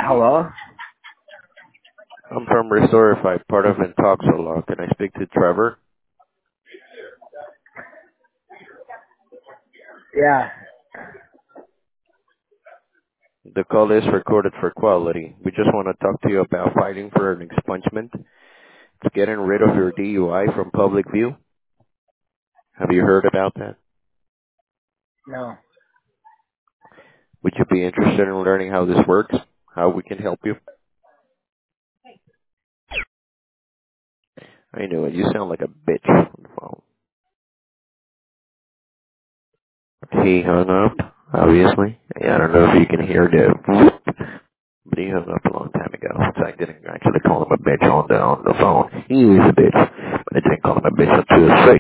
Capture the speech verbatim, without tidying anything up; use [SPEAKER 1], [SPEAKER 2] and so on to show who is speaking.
[SPEAKER 1] Hello?
[SPEAKER 2] I'm from Restoreify, part of Intoxolaw. Can I speak to Trevor?
[SPEAKER 1] Yeah.
[SPEAKER 2] The call is recorded for quality. We just want to talk to you about fighting for an expungement. It's getting rid of your D U I from public view. Have you heard about that?
[SPEAKER 1] No.
[SPEAKER 2] Would you be interested in learning how this works? How we can help you? I knew it. You sound like a bitch on the phone. He hung up, obviously. Yeah, I don't know if you can hear the but he hung up a long time ago. So I didn't actually call him a bitch on the on the phone. He was a bitch. But I didn't call him a bitch up to his face.